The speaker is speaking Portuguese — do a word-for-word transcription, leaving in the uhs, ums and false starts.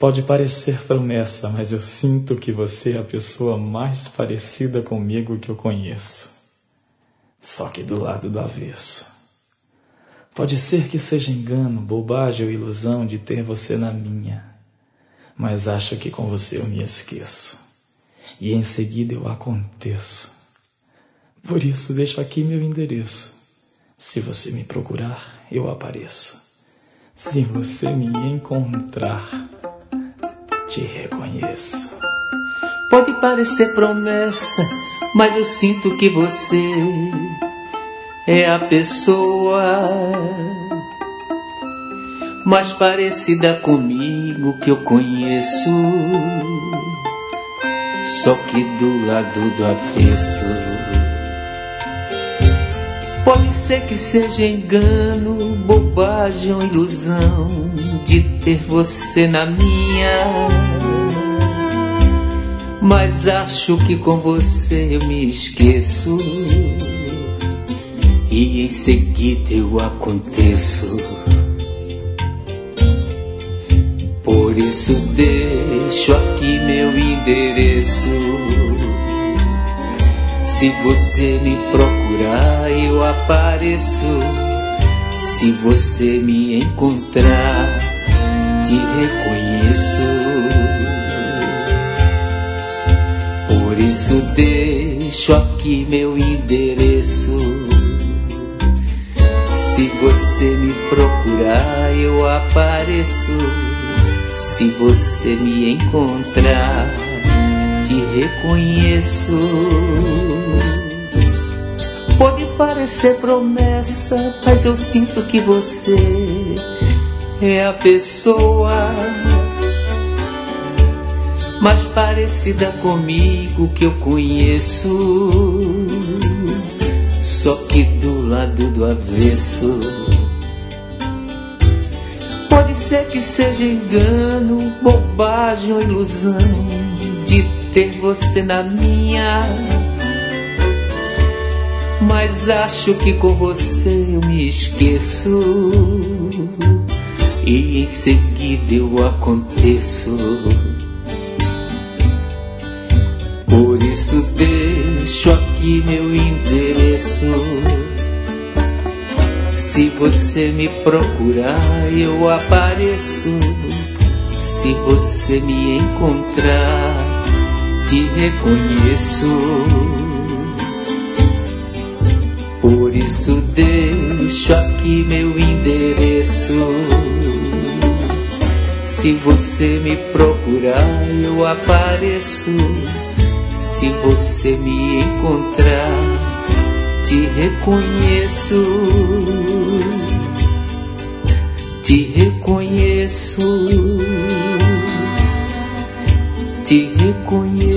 Pode parecer promessa, mas eu sinto que você é a pessoa mais parecida comigo que eu conheço. Só que do lado do avesso. Pode ser que seja engano, bobagem ou ilusão de ter você na minha, mas acho que com você eu me esqueço, e em seguida eu aconteço. Por isso deixo aqui meu endereço. Se você me procurar, eu apareço. Se você me encontrar, te reconheço. Pode parecer promessa, mas eu sinto que você é a pessoa mais parecida comigo que eu conheço, só que do lado do avesso. Pode ser que seja engano, bobagem ou ilusão de ter você na minha, mas acho que com você eu me esqueço, e em seguida eu aconteço. Por isso deixo aqui meu endereço. Se você me procurar, eu apareço. Se você me encontrar, te reconheço. Por isso deixo aqui meu endereço. Se você me procurar, eu apareço. Se você me encontrar, te reconheço. Pode parecer promessa, mas eu sinto que você é a pessoa mais parecida comigo que eu conheço, só que do lado do avesso. Pode ser que seja engano, bobagem ou ilusão de ter você na minha, mas acho que com você eu me esqueço, e em seguida eu aconteço. Por isso deixo aqui meu endereço. Se você me procurar, eu apareço. Se você me encontrar, te reconheço. Por isso deixo aqui meu endereço. Se você me procurar, eu apareço. Se você me encontrar, te reconheço. Te reconheço. Te reconheço.